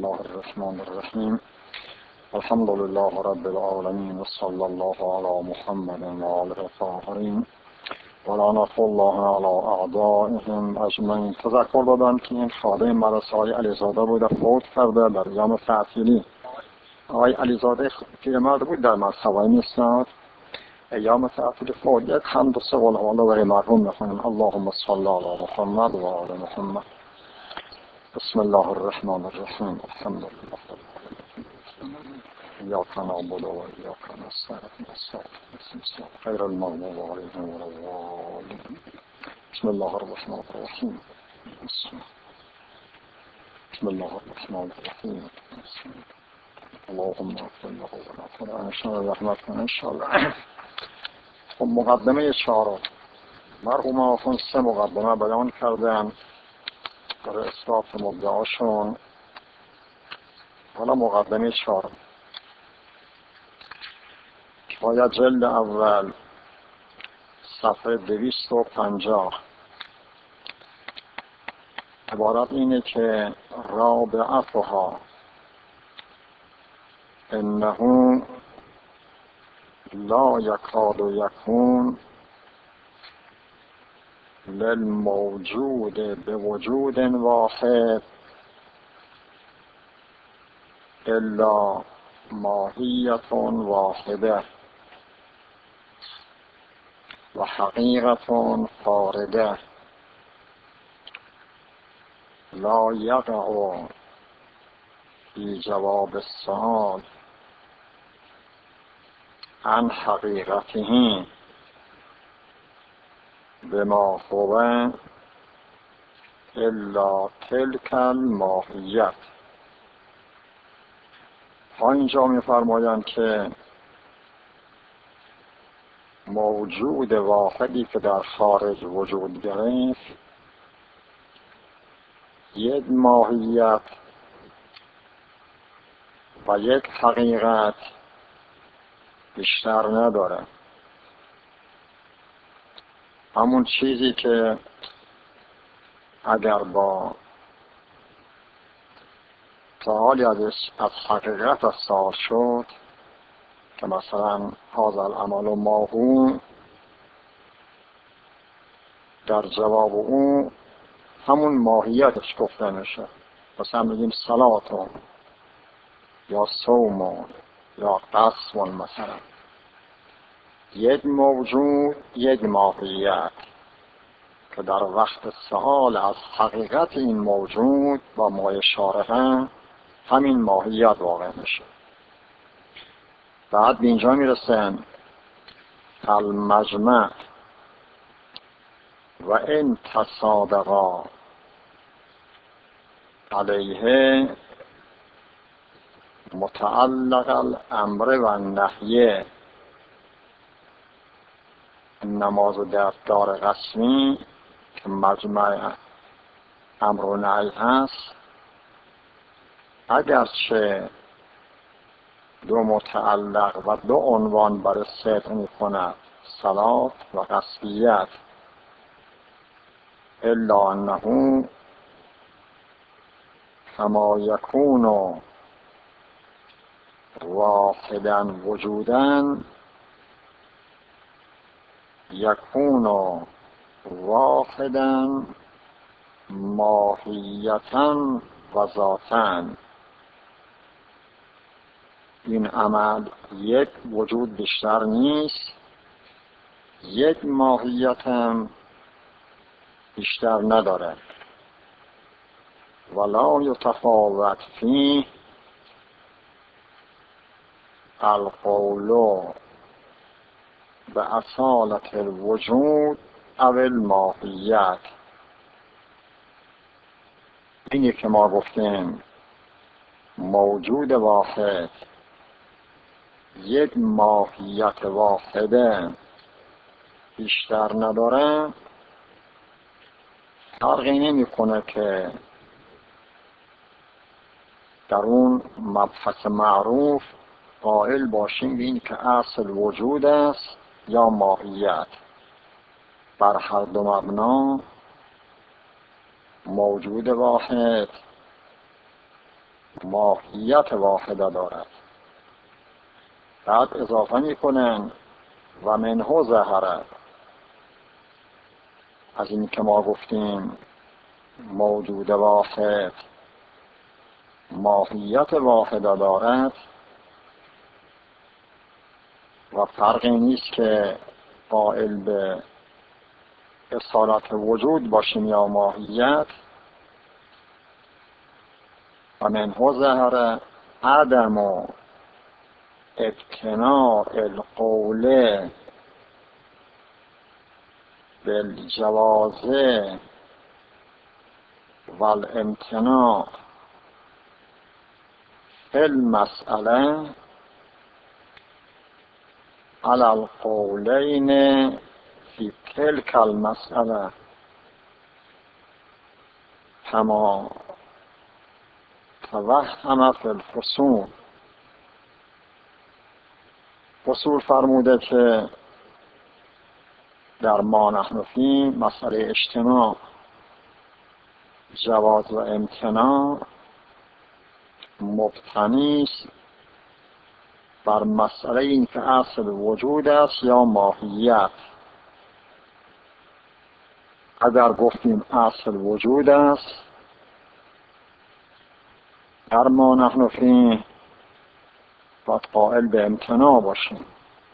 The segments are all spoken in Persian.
الله الرحمن الرحیم. الحمد لله رب العالمین و صلی الله علی محمد و آله الطاهرین و لعنت الله علی اعدائهم اجمعین. تذکر دادم که این خادم مدرسه های علیزاده بوده، فوت کرده در ایام تعطیلی. آقای علیزاده پیرمرد بود، در مذهبی نیستند. ایام تعطیلی فوت. یک حمد و سه قل هو برای مرحوم میخونیم. اللهم صل علی محمد و آل محمد. بسم الله الرحمن الرحیم. الحمد لله ایاک نعبد و ایاک نستعین غیر المغضوب علیهم ولا الضالین. بسم الله الرحمن الرحیم. بسم الله الرحمن الرحیم. اللهم اغفر له ورحمه ان شاء الله رحمت کن ان شاء الله. خب مقدمه چهارم. مرحوم آخوند سه مقدمه بیان کردن برای اثبات مدعاشون. حالا مقدمه چهارم. باید جلد اول صفحه 250 عبارت اینه که رابعتها انه لا یکاد یکون للموجود بوجود واحد الا ماهیت واحده و حقیقت فارده لا یقع فی جواب السؤال عن حقیقته بما هو الا تلك الماهیت. ها اینجا می‌فرمایند که موجود واحدی که در خارج وجود گرفت یک ماهیت و یک حقیقت بیشتر نداره. همون چیزی که اگر با سوالی از حقیقت سوال شد که مثلا هذا العمل ما هو، در جواب اون همون ماهیتش گفته میشه. مثلا میگیم صلاتون یا صومون یا قسمون. مثلا یک موجود یک ماهیت که در وقت سوال از حقیقت این موجود با ما شارحه همین ماهیت واقع میشه. بعد به اینجا میرسن المجمع و ان تصادقا علیه متعلق الامر و النهی. نماز دفتار قسمی که مجمع امر و نهی هست، اگرچه دو متعلق و دو عنوان برای صدق می کند، صلات و قصدیت، الا انه کما یکون واحدا وجودا یکون واحدا ماهیتا و ذاتا. این عمل یک وجود بیشتر نیست، یک ماهیت هم بیشتر نداره. ولا یتفاوت فیه القول به اصالت الوجود او الماهیت. اینی که ما گفتیم موجود واحد یک ماهیت واحده بیشتر نداره، فرقی نمی کنه که در اون مبحث معروف قائل باشیم به این که اصل وجود است یا ماهیت. بر هر دو مبنا موجود واحد ماهیت واحده دارد. بعد اضافه میکنن و منه ظهر، از این که ما گفتیم موجود واحد ماهیت واحده دارد و فرقی نیست که قائل به اصالت وجود باشیم یا ماهیت. و منه ظهر عدم ابتناء القول بالجواز والامتناع فی المسأله على القولين في تلك المسألة كما توهم في الفصول. فصول فرموده که در ما نحن فی مسئله اجتماع جواز و امتناع مبتنی است بر مسئله این که اصل وجود است یا ماهیت. اگر گفتیم اصل وجود است در ما نحن فی باید قائل به امتناع باشیم.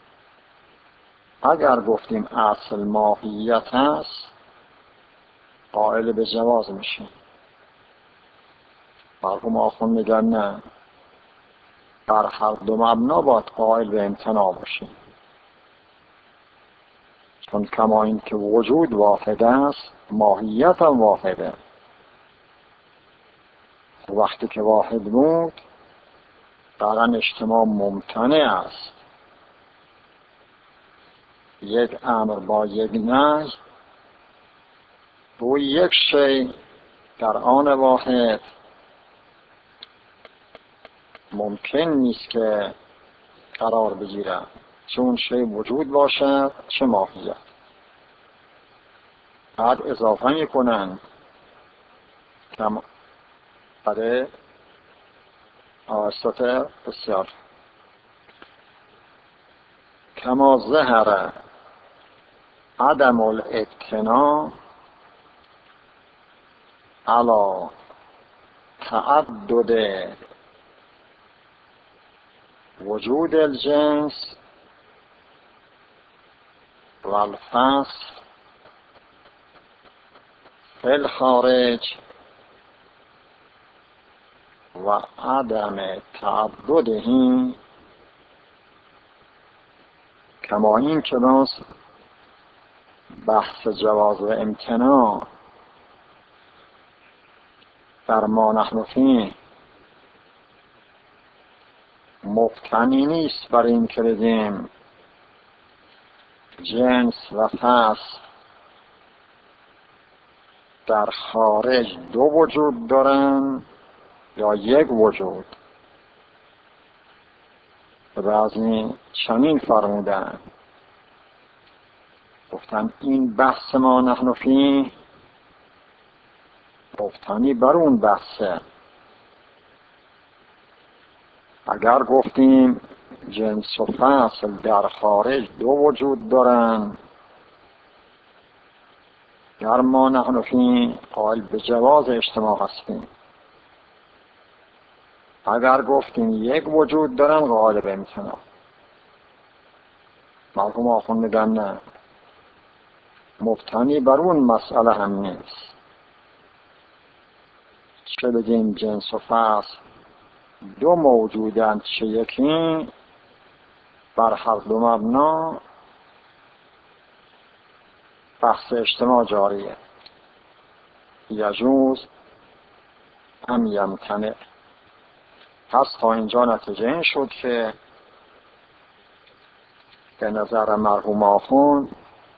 اگر گفتیم اصل ماهیت است قائل به جواز میشیم. مرحوم آخوند میگن نه، در هر دو مبنا باید قائل به امتناع باشیم، چون کما این که وجود واحد است ماهیت هم واحده. وقتی که واحد بود در اجتماع ممتنع است. یک امر با یک نهی روی یک شی در آن واحد ممکن نیست که قرار بگیرد، چون شی وجود باشد چه ماهیت. بعد اضافه میکنن کما برای آستات بسیار کما ظهر عدم الابتناع علی تعدد وجود الجنس و الفصل فی الخارج و عدم تعددهم، کما این که باز بحث جواز و امتناع در ما نحن فی مبتنی نیست بر این که بگیم جنس و فصل در خارج دو وجود دارن یا یک وجود. بعضی چنین فرمودن، گفتن این بحث ما نحن فی مبتنی بر اون بحثه. اگر گفتیم جنس و فصل در خارج دو وجود دارن در ما نحن فی قائل به جواز اجتماع هستیم. اگر گفتیم یک وجود دارن قائل به امتناع. مرحوم آخوند میگن نه، مبتنی بر اون مسئله هم نیست. چه بگیم جنس و فصل دو موجودند چه یکی، بر هر دو مبنا بحث اجتماع جاریه. یجوز ام یمتنع. پس تا اینجا نتیجه این شد که به نظر مرحوم آخوند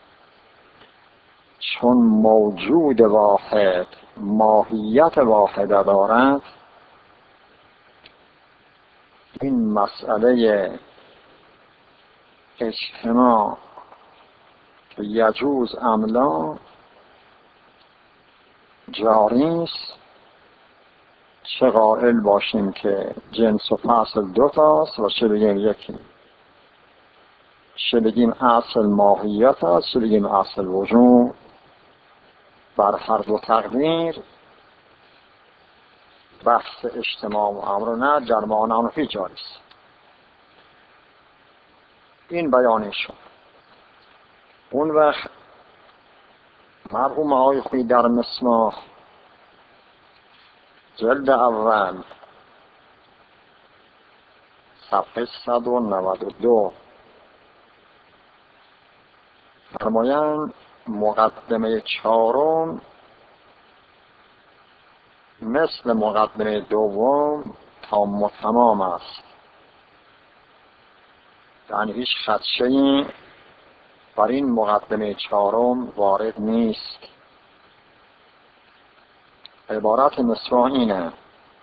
چون موجود واحد ماهیت واحده دارد، این مسئله اجتماع که یجوز ام لا جاری است، چه قائل باشیم که جنس و فصل دو تاست و چه بگیم یکی، چه بگیم اصل ماهیت است، چه بگیم اصل وجود. بر هر دو تقدیر بحث اجتماع و امر و نه در معنی فی جاری است. این بیانی شد. اون وقت مرحوم آقای خویی در مصباح جلد اول صفحه 192 فرمایند مقدمه چهارم مثل مقدمه دوم تام و تمام است، یعنی هیچ خدشه‌ای بر این مقدمه چهارم وارد نیست. عبارت مصباح اینه: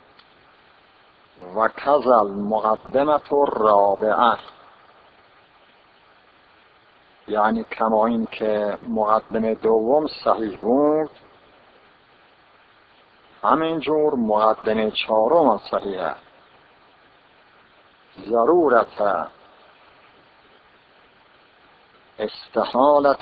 و کذا المقدمة الرابعه، یعنی کما این که مقدمه دوم صحیح بود همینجور مقدمه چهارم هم صحیحه. ضرورت استحالت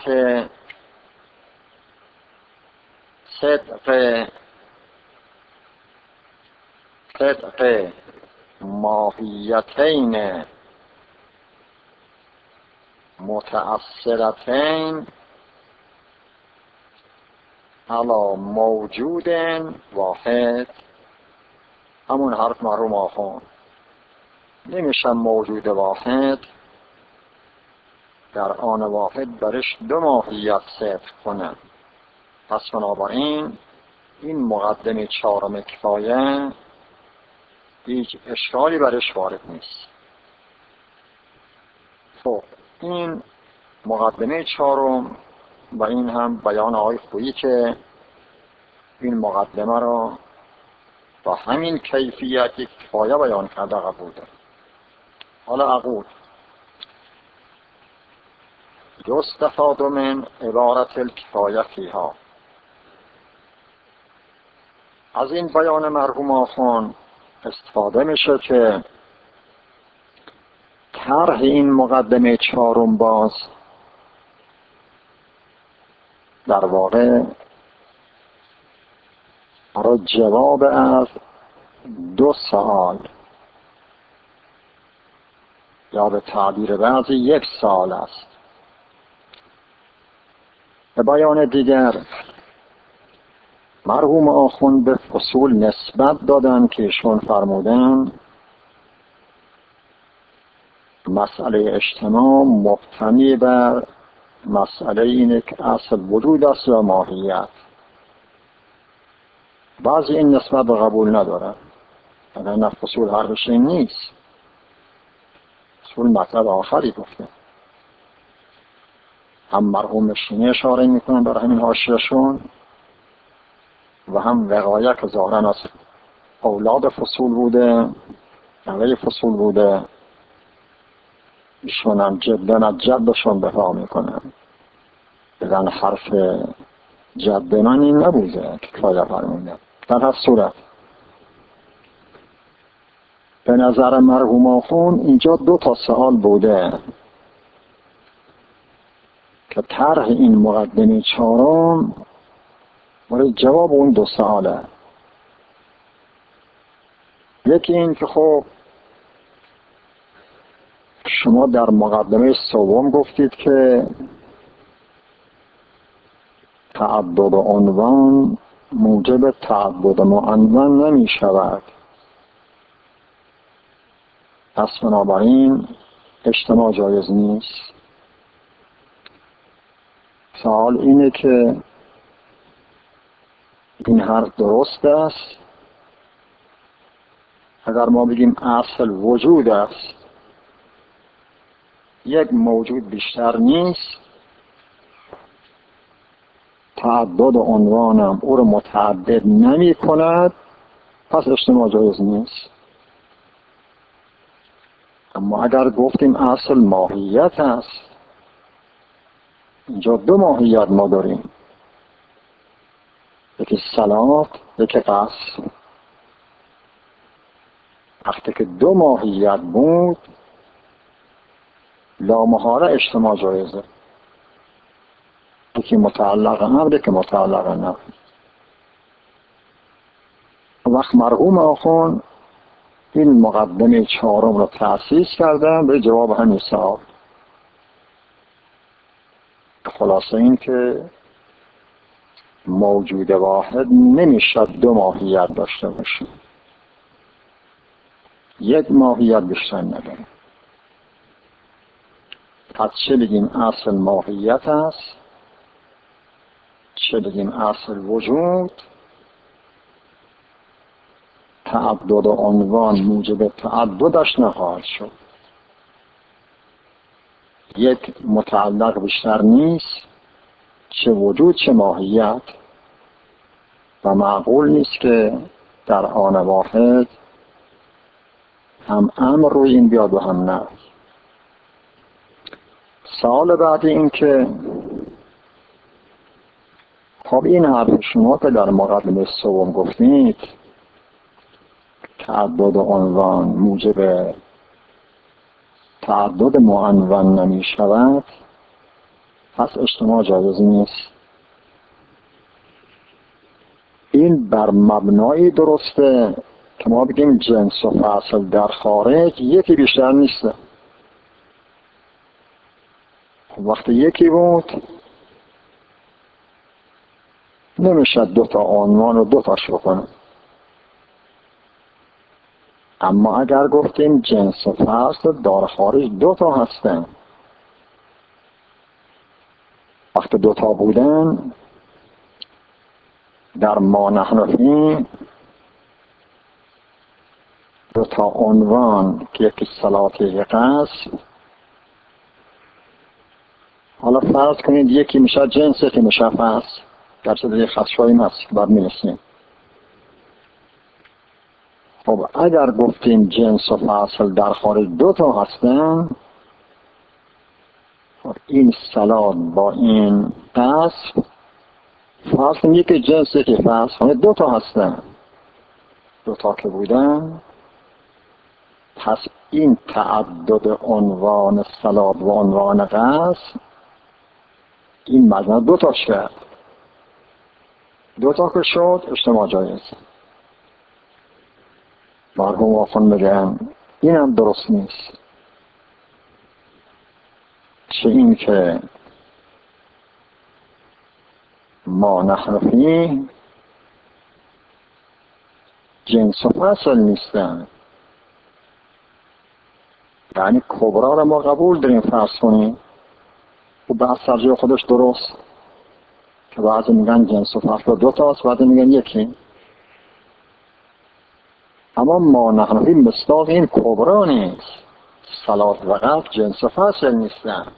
صدق ماهیتین متأثرتین علی موجود واحد. همون حرف مرحوم آخوند نمیشه موجود واحد در آن واحد برش دو ماهیت صدق کنه. پس بنابراین این مقدمه چهارم کفایه هیچ اشکالی برش وارد نیست. خب این مقدمه چهارم و این هم بیان آقای خویی که این مقدمه را با همین کیفیت کفایه بیان کرده قبول دارم. حالا اقول یستفاد من عبارت الکفایه فیها. از این بیان مرحوم آخوند استفاده میشه که طرح این مقدمه چهارم باز در واقع برای جواب از دو سوال یا به تعبیر بعضی یک سوال است. به بیان دیگر مرحوم آخوند به فصول نسبت دادن که ایشون فرمودن مسئله اجتماع مبتنی بر مسئله اینه که اصل وجود است و ماهیت. بعضی این نسبت رو قبول ندارن، نه فصول حرفش این نیست. فصول مطلب آخری گفته. هم مرحوم مشینی اشاره میکنن برای همین حاشیه‌شون و هم وقایع که ظاهراً از اولاد فصول بوده، نوه فصول بوده، ایشون هم جدن از جدشون دفاع میکنن. بزن حرف جد من این نبوده که کفایه فرمونده. در هر صورت به نظر مرحوم آخوند اینجا دو تا سوال بوده که طرح این مقدمه چهارم برای جواب اون دو سواله. یکی این که خب شما در مقدمه سوم گفتید که تعدد عنوان موجب تعدد معنون نمی شود، پس بنابراین اجتماع جایز نیست. سوال اینه که این حرف درست است اگر ما بگیم اصل وجود است، یک موجود بیشتر نیست، تعدد عنوانم او رو متعدد نمی کند، پس اجتماع جایز نیست. اما اگر گفتیم اصل ماهیت است، اینجا دو ماهیت ما، یکی صلات، یکی قصد. وقتی که دو ماهیت بود لامحاله اجتماع جایزه، یکی متعلق امر یکی متعلق نفی. وقت مرحوم آخوند این مقدمه چهارم رو تأسیس کردن به جواب همین سوال. خلاصه این که موجود واحد نمیشد دو ماهیت داشته باشه، یک ماهیت بیشتر نداره. پس چه بگیم اصل ماهیت است، چه بگیم اصل وجود. تعدد عنوان موجب تعددش نخواهد شد. یک متعلق بیشتر نیست، چه وجود چه ماهیت، و معقول نیست که در آن واحد هم امر روی این بیاد و هم نه. سوال بعدی این که خب این حرف شما که در مقدمه سوم گفتید تعدد عنوان موجب تعدد معنون نمی شود، پس اجتماع جایز نیست. این بر مبنای درسته که ما بگیم جنس و فصل در خارج یکی بیشتر نیست. وقتی یکی بود نمیشه دوتا عنوان رو دوتاش بکنه. اما اگر گفتیم جنس و فصل در خارج دوتا هستن، وقتی دوتا بودن در ما نحن فیه دوتا عنوان که یکی صلاته قصد، حالا فرض کنید یکی میشه جنس یکی میشه فصل، گرچه دیگه خصفایی هست که باید میرسیم. خب اگر گفتیم جنس و فصل در خارج دوتا هستن، خب این صلات با این قصد فرض کنید یکی جنس یکی فصل، دوتا هستن، دوتا که بودن، پس این تعدد عنوان صلات و عنوان قصد این مجموع دوتا شد، دوتا که شد اجتماع جایز. مرحوم آخوند میگن این هم درست نیست. چه این که ما نحن فیه جنس و فصل نیستن، یعنی کبرا را ما قبول داریم فرض کنیم و بحث سرجای خودش درست که بعضی میگن جنس و فصل دوتاست، بعضی میگن یکی. اما ما نحن فیه مصداق این کبرا نیست. صلات و قصد جنس و فصل نیستن،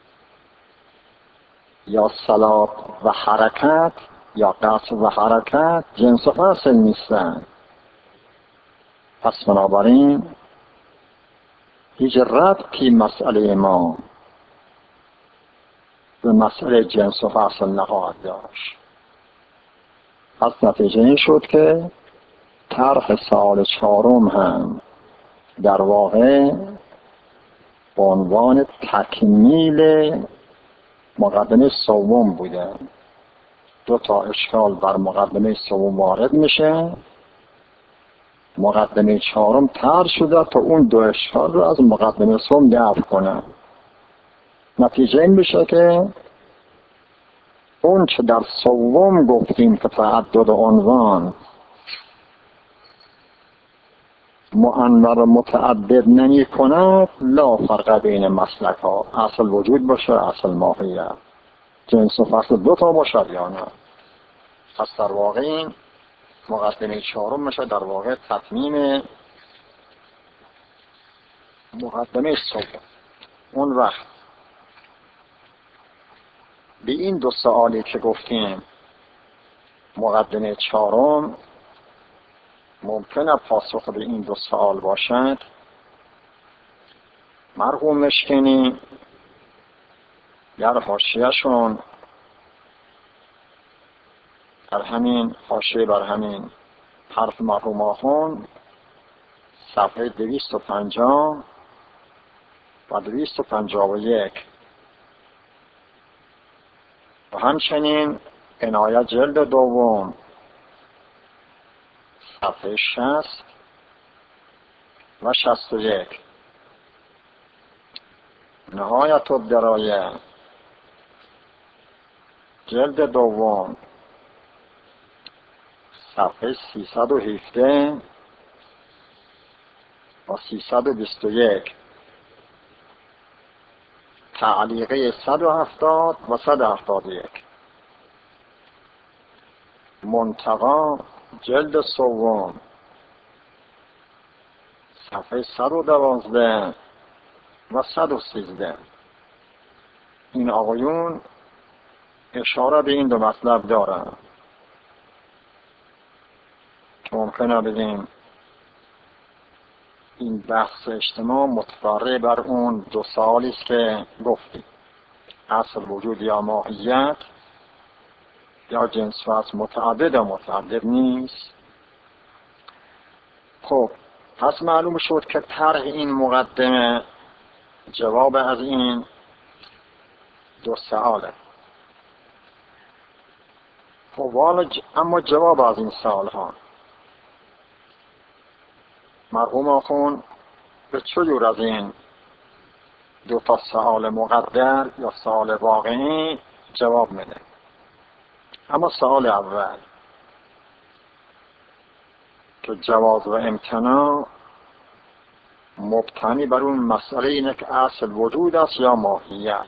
یا صلات و حرکت یا قصد و حرکت جنس و فصل نیستن. پس بنابراین هیچ ربطی مسئله ما به مسئله جنس و فصل نخواهد داشت. پس نتیجه این شد که طرح سوال چهارم هم در واقع به عنوان تکمیل مقدمه سوم بوده. دو تا اشکال بر مقدمه سوم وارد میشه، مقدمه چهارم طرح شده تا اون دو اشکال رو از مقدمه سوم دفع کنه. نتیجه این میشه که اون چه در سوم گفتیم که تعدد عنوان مؤنث متعدد نمی کند، لا فرق بین مسلک ها، اصل وجود باشه اصل ماهیت، جنس و فصل دوتا باشه یا نه. پس در واقع این مقدمه چهارم میشه در واقع تطمیم مقدمه سوم. اون وقت به این دو سوالی که گفتیم مقدمه چهارم ممکنه پاسخ به این دو سوال باشد. مرحوم مشکنی در حاشیه‌شون در همین حاشیه بر همین حرف مرحوم آخوند صفحه 250 و 251 و همچنین عنایت جلد دوم صفحه 60 و 61 نهایت الدرایه جلد دوم صفحه 317 و 321 تعلیقه 170 و 171 منتقا جلد سوم صفحه 112 و 113. این آقایون اشاره به این دو مطلب دارند که ممکنه بگیم این بحث اجتماع متفرع بر اون دو سوالی است که گفتیم، اصل وجود یا ماهیت یا جنس وصف متعدد یا متعدد نیست. خب پس معلوم شد که طرح این مقدمه جواب از این دو سواله. خب اما جواب از این سوال ها مرحوم آخوند به چه جور از این دو تا سوال مقدر یا سوال واقعی جواب میده؟ اما سوال اول که جواز و امتناع مبتنی بر اون مسئله اینه که اصل وجود است یا ماهیت.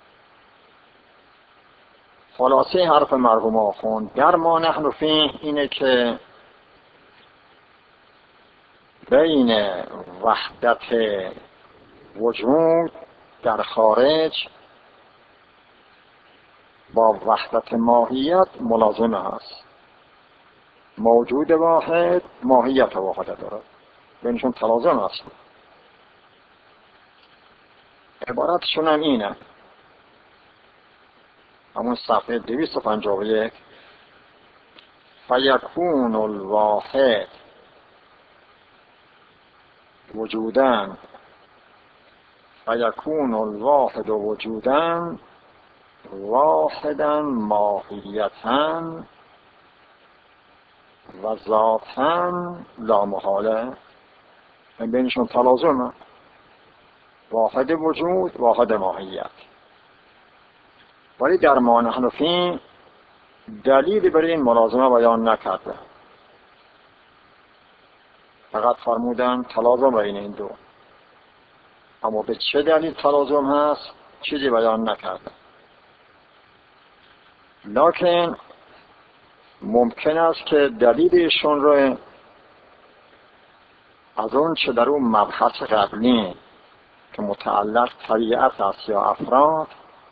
خلاصه حرف مرحوم آخوند در ما نحن فیه اینه که بین وحدت وجود در خارج با وحدت ماهیت ملازمه هست. موجود واحد ماهیت واحد دارد، بینشون تلازم هست. عبارتشون هم اینه، همون صفحه 251 فیکون الواحد وجودن فیکون الواحد وجودن واحدا ماهیتا و ذاتا لا محاله. بینشون تلازمه، واحد وجود واحد ماهیت. ولی در ما نحن فیه دلیلی برای این ملازمه بیان نکرده، فقط فرمودن تلازم بین این دو، اما به چه دلیل تلازم هست چیزی بیان نکرده. لکن ممکن است که دلیلشون رو از اون چه در اون مبحث قبلی که متعلق طبیعت است یا افراد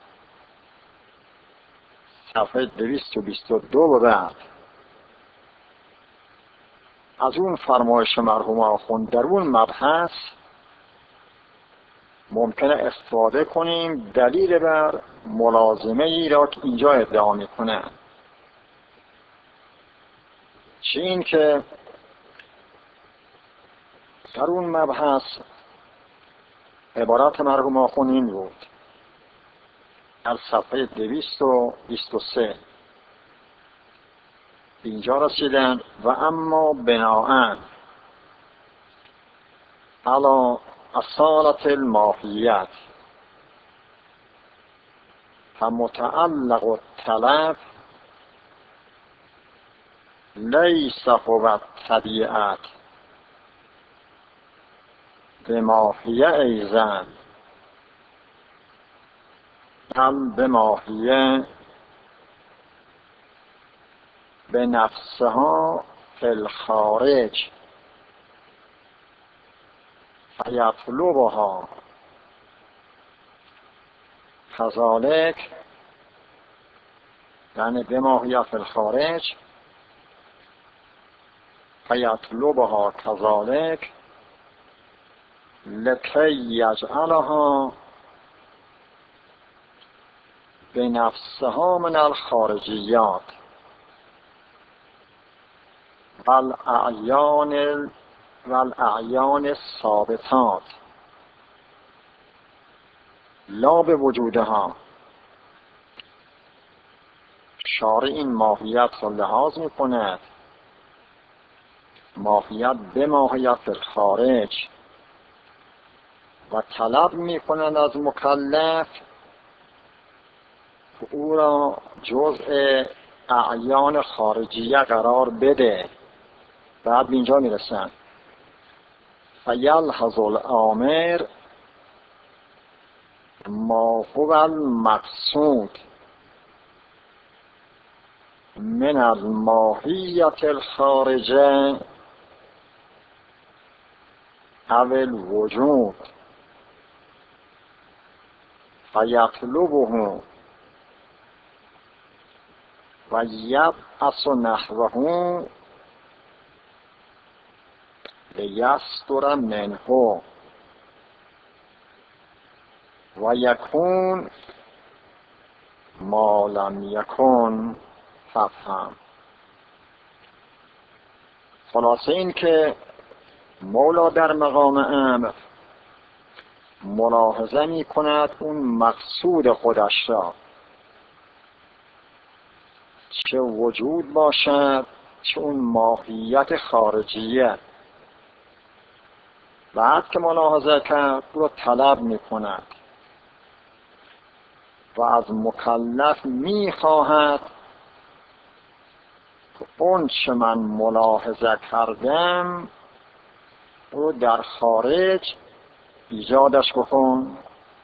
صفحه 222 به بعد از اون فرمایش مرحوم آخوند در اون مبحث ممکنه استفاده کنیم دلیل بر ملازمه ای را که اینجا ادعا میکنه. چه این که در اون مبحث عبارت مرحوم آخوند این بود، از صفحه 223 اینجا رسیدن و اما بناءً علی اصالت الماهیت فمتعلق الطلب لیس هو الطبیعت بماهیه ایضا بل بماهیه بنفسها فی الخارج فیطلبها کذالک، یعنی بماهیه فی الخارج فیطلبها کذالک لکی یجعلها بنفسها من الخارجیات والاعیان و الاعیان ثابتات لا به وجودها. شارع این ماهیت را لحاظ می کند، ماهیت به ماهیت خارج، و طلب می کند از مکلف که او را جزء اعیان خارجیه قرار بده. بعد به اینجا می رسند فیلحظ الامر ما هو المقصود من الماهیت الخارجه او الوجود فیطلبه و یبعث نحوه لیستر منه و یکون ما لم یکن ففهم. خلاصه این که مولا در مقام امر ملاحظه می کند اون مقصود خودش را، چه وجود باشد چه اون ماهیت خارجیه. بعد که ملاحظه کرد رو طلب می کند و از مکلف می خواهد که اون چه من ملاحظه کردم رو در خارج ایجادش بکن.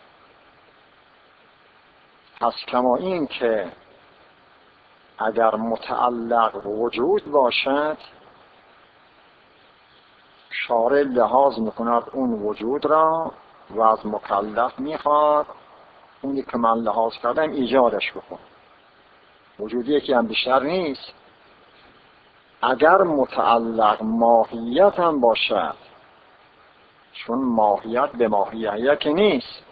پس کما این که اگر متعلق وجود باشد شارع لحاظ میکند اون وجود را و از مکلف میخواد اونی که من لحاظ کردم ایجادش بکن. وجودی که هم بیشتر نیست. اگر متعلق ماهیت هم باشد، چون ماهیت به ماهیت که نیست،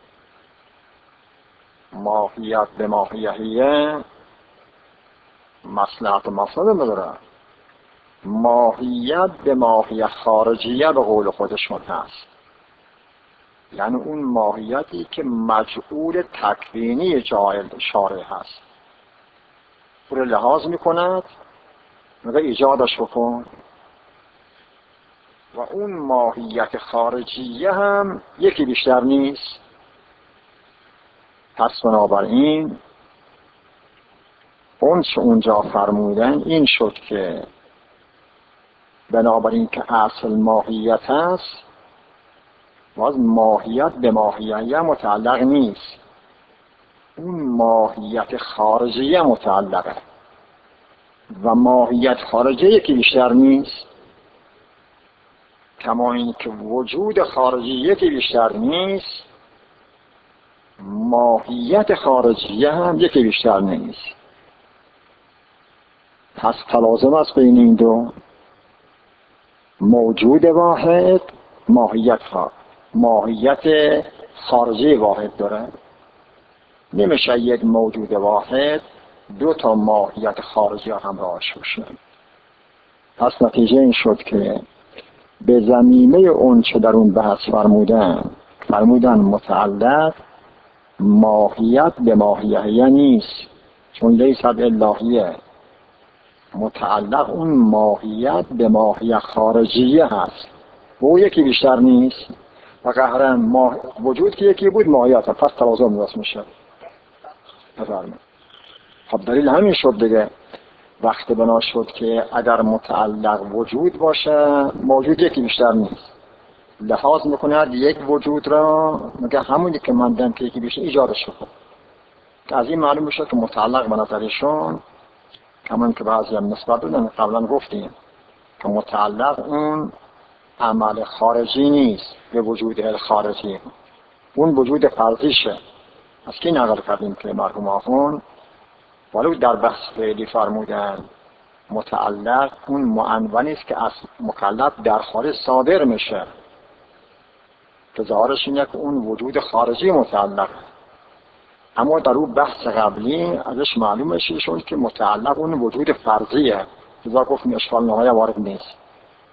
ماهیت به ماهیت مصلحت مفسده نداره. ماهیت به ماهیت خارجیه به قول خودشون هست، یعنی اون ماهیتی که مجعول تکوینی جایل شارع هست او رو لحاظ میکند میگه ایجادش بکن. و اون ماهیت خارجیه هم یکی بیشتر نیست. پس بنابراین اون چه اونجا فرمودن این شد که بنابراین که اصل ماهیت هست باز ماهیت به ماهیت متعلق نیست، اون ماهیت خارجیه متعلقه و ماهیت خارجیه یکی بیشتر نیست. کما این که وجود خارجی یکی بیشتر نیست، ماهیت خارجیه هم یکی بیشتر نیست. پس تلازم است بین این دو. موجود واحد ماهیت خارجی واحد داره. نمیشه یک موجود واحد دو تا ماهیت خارجی همراهش باشه. پس نتیجه این شد که به ضمیمه اون چه در اون بحث فرمودن متعلق ماهیت به ماهیت نیست، چون لیست الهیه. متعلق اون ماهیت به ماهیت خارجیه هست و او یکی بیشتر نیست. و قهرن وجود که یکی بود ماهیت پس تلازم درست میشه. بفرمایید. خب دلیل همین شد دیگه. وقت بنا شد که اگر متعلق وجود باشه موجود یکی بیشتر نیست، لحاظ میکند یک وجود را میگه همونی که من دم که یکی بیشتر ایجادش شد. از این معلوم میشه که متعلق به نظرشون کمان که بعضی هم نسبت بدن قبلا گفتیم که متعلق اون عمل خارجی نیست به وجود خارجی، اون وجود فرضیشه. از کی نقل کردیم که مرحوم آخوند ولو در بحث فعلی فرمودن متعلق اون معنونی است که از مکلف در خارج صادر میشه، که ظاهرش اینه که اون وجود خارجی متعلق. اما در اون بحث قبلی ازش معلومه شد که متعلق اون وجود فرضیه، لذا گفتیم اشکال نهایی وارد نیست.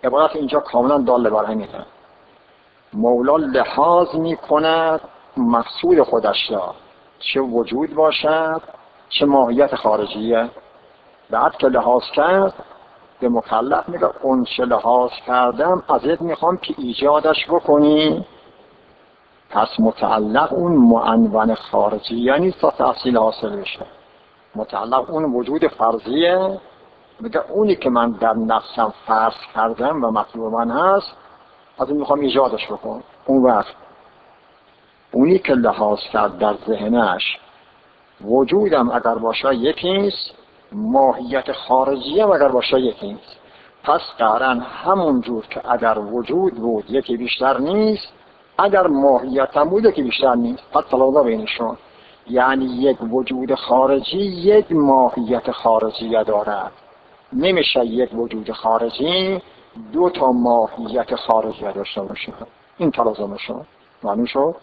عبارت اینجا کاملا داله بر همینه. مولا لحاظ می کند مقصود خودش را، چه وجود باشد چه ماهیت خارجیه. بعد که لحاظ کرد به مکلف میگه اون چه لحاظ کردم ازت میخوام که ایجادش بکنی. پس متعلق اون معنون خارجی یعنی تا تحصیل حاصل بشه. متعلق اون وجود فرضیه، میگه اونی که من در نفسم فرض کردم و مطلوب من هست از اون میخوام ایجادش بکن. اون وقت اونی که لحاظ کرد در ذهنش وجودم اگر باشه یکیست، ماهیت خارجی هم اگر باشه یکیست. پس قرن همون جور که اگر وجود بود یکی بیشتر نیست، اگر ماهیت هم بود یکی بیشتر نیست. پس تلاقی بینشون، یعنی یک وجود خارجی یک ماهیت خارجی دارد. نمیشه یک وجود خارجی دو تا ماهیت خارجی داشته باشه. این تلازمشون معنی شد؟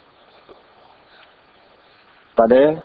بله؟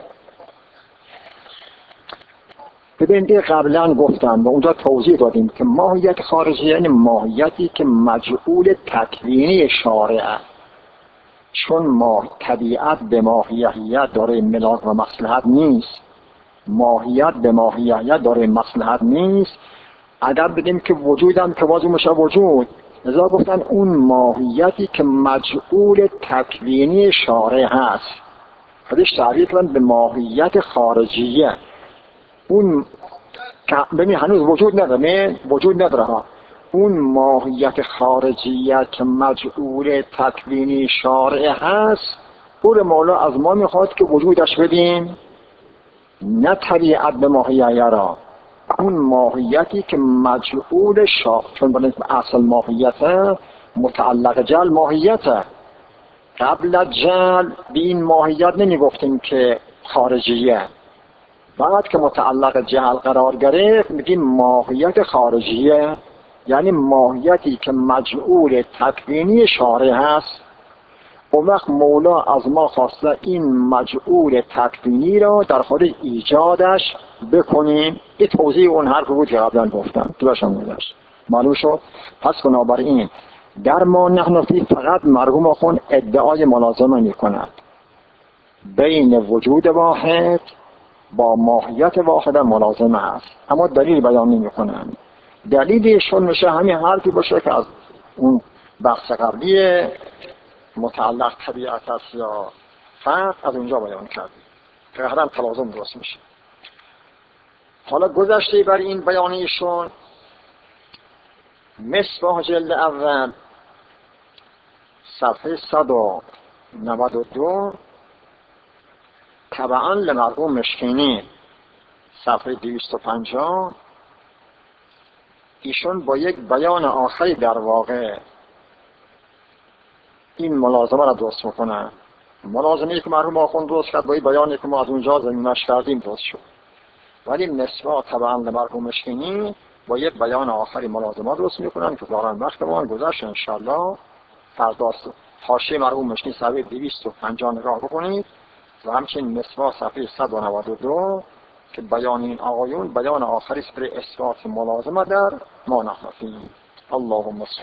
ببینید قبلا گفتم و اونجا توضیح دادیم که ماهیت خارجی یعنی ماهیتی که مجعول تکوینی شارعه. چون طبیعت به ماهیت داره ملاک و مصلحت نیست، ماهیت به ماهیت داره مصلحت نیست. اگر بگیم که وجودم که بازی میشه وجود، لذا گفتن اون ماهیتی که مجعول تکوینی شارع هست خودش تعریف کردن به ماهیت خارجیه. اون ببین هنوز وجود نداره ها. اون ماهیت خارجیه که مجعول تکوینی شارع هست، اون مولا از ما میخواد که وجودش بدیم، نه طبیعت به ماهیت را. اون ماهیتی که مجعول چون بنید اصل ماهیت متعلق جل ماهیت. قبل جل به این ماهیت نمی گفتیم که خارجیه، بعد که متعلق جل قرار گرفت میگیم ماهیت خارجیه، یعنی ماهیتی که مجعول تکوینی شارع هست. اون وقت مولا از ما خواسته این مجعول تکوینی را در خود ایجادش بکنیم. این توضیح اون حرف بود که قبلا گفتم تو باشم بودش معلوم شد. پس بنابراین در ما نحنفی فقط مرحوم آخوند ادعای ملازمه می کند بین وجود واحد با ماهیت واحد ملازمه است، اما دلیل بیان نمی کنند. دلیلشون میشه همین حرفی باشه که از اون بحث قبلی متعلق طبیعت است یا فرق از اونجا بیان کردیم که هرم تلازم درست میشه. حالا گذشته بر این بیانیشون مصباح جلد اول صفحه 192 طبعا لمرحوم مشکینی صفحه 250 ایشون با یک بیان آخری در واقع این ملازمه را درست میکنن. ملازمه‌ای که مرحوم آخوند درست کرد با این بیانی که ما از اونجا زمینش کردیم درست شد، ولی نسبه طبعا لمرحوم مشکینی با یک بیان آخری ملازمه درست میکنن که دارن وقت ما گذشت. انشالله فرداست حاشیه مرحوم مشکینی صفحه 250 نگاه بکنید و همچنین نسبه صفحه 192 که بیان این آقایون بیان آخری است برای اثبات ملازمه در ما نحنفی. اللهم صل